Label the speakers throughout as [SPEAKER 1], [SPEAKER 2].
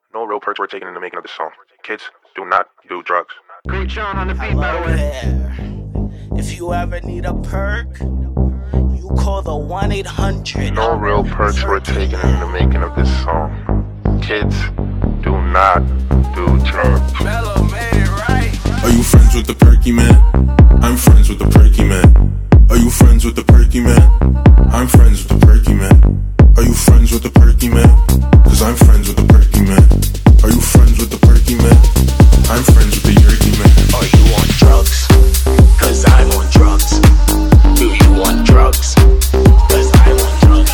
[SPEAKER 1] No real perks were taken in the making of this song. Kids, do not do drugs.
[SPEAKER 2] Great John on the beat, by the way.
[SPEAKER 3] If you ever need a perk, you call the 1-800.
[SPEAKER 1] No real perks were taken in the making of this song. Kids, do not do drugs.
[SPEAKER 3] Mellow made it right.
[SPEAKER 4] Are you friends with the perky man? I'm friends with the perky man. Are you friends with the perky man? I'm friends with the perky man. Are you friends with the perky man? Cause I'm friends with the perky man. Are you friends with the perky man? I'm friends with the yerky man.
[SPEAKER 3] Are you on drugs? Cause I'm on drugs. Do you want drugs? Cause I'm on drugs.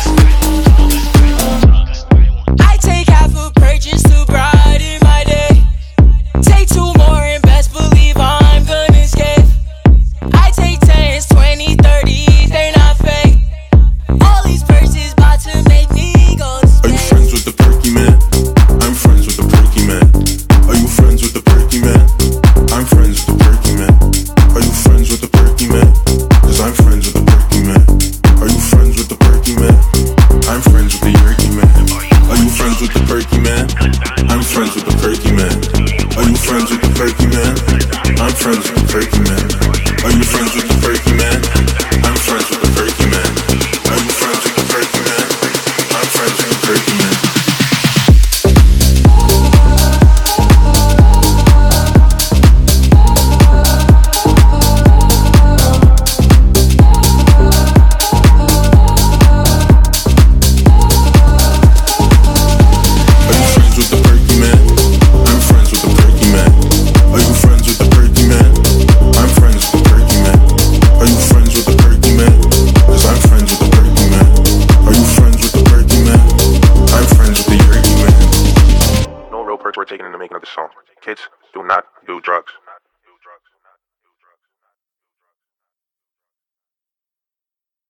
[SPEAKER 5] I take half a purchase to brighten my day. Take 2 more and best believe I'm gonna skip. I take 10s, 20, 30s, they're not fake. All these purses bout to make me go to space.
[SPEAKER 4] Are you friends with the perky man? I'm friends with the perky man. Are you friends with the perky man? I'm friends with the perky man. Are you friends with the perky man? Cause I'm friends with the perky man. Are you friends with the perky man? I'm friends with the yerky man. Are you friends with the perky man? I'm friends with the perky man. Are you friends with the perky man? I'm friends with the perky man. Are you friends with the perky man? I'm friends with the perky man. Are you friends with the perky man? I'm friends with the perky man.
[SPEAKER 1] No real perks were taken in the making of this song. Kids, do not do drugs.